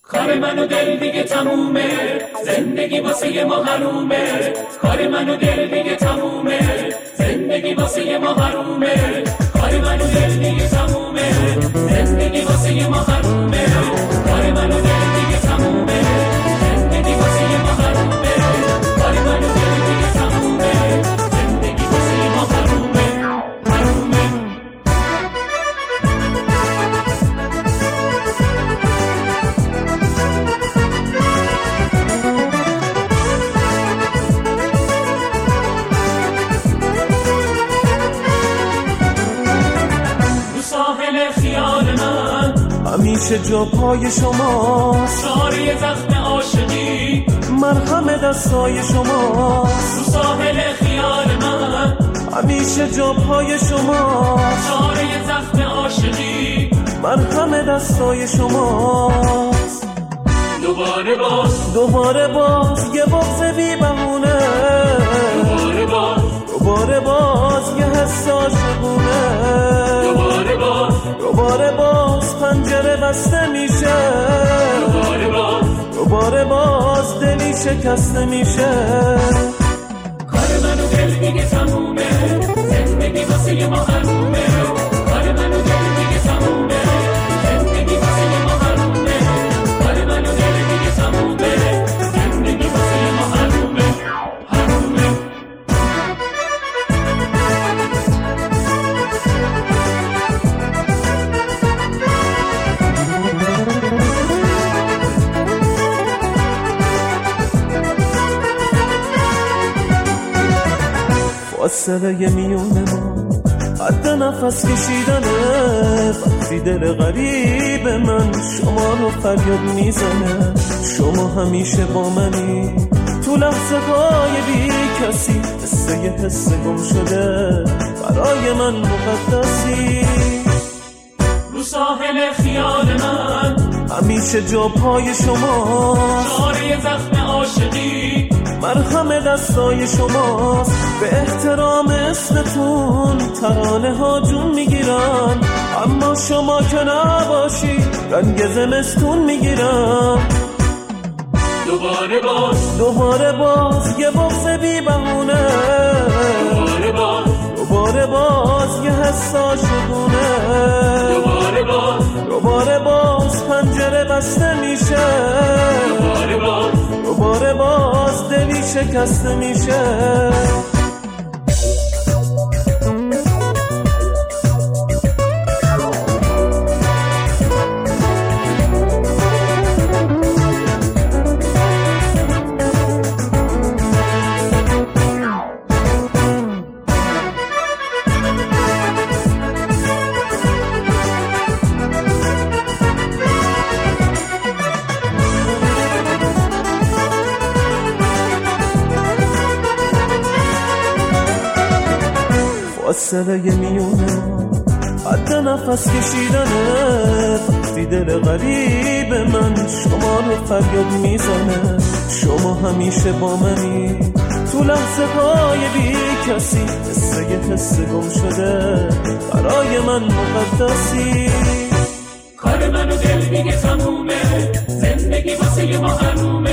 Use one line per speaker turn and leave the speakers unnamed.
کار من و دل دیگه تمومه، زندگی واسه ما حرومه. کار من و دل دیگه تمومه، زندگی واسه ما حرومه. کار من و دل دیگه تمومه، زندگی واسه ما حرومه. کار من و دل دیگه تمومه، زندگی واسه ما حرومه. کار من و دل دیگه تمومه، زندگی واسه ما حرومه.
همیشه جا پای شماست،
چاره زخم عاشقی
مرهم دستای شماست.
تو ساحل خیال من
همیشه جا پای شماست،
چاره زخم عاشقی
مرهم دستای شماست. دوباره باز یه بغض بی بهونه، دوباره باز یه حس عاشقونه. دوباره باز پنجره بسته میشه، دوباره باز دلی شکسته میشه.
کار من و دل دیگه تمومه، زندگی واسه ما حرومه. کار من و دل دیگه تمومه، زندگی واسه ما حرومه. کار من و دل دیگه تمومه، زندگی واسه ما حرومه.
فاصله میونه ما حد نفس کشیدنه. وقتی دل غریب من شما رو فریاد میزنه. شما همیشه با منی تو لحظه های بی کسی، مثل یه حس گم شده برای من مقدسی.
رو ساحل خیال من
همیشه جا پای شما،
چاره زخم عاشقی
مرهم دستای شماست. به احترام اسمتون ترانه ها جون میگیرن، اما شما که نباشی رنگ زمستون میگیرن. دوباره باز یه بغض بی بهونه، دوباره باز یه حس عاشقونه. دوباره باز پنجره بسته میشه، دوباره باز دلی شکسته میشه. فاصله میونه حد نفس کشیدنه. وقتی دل غریب من شما رو فریاد میزنه. شما همیشه با منی تو لحظه های بی کسی، مثل یه حس گم شده برای من مقدسی.
کار من و دل دیگه تمومه، زندگی واسه ما حرومه.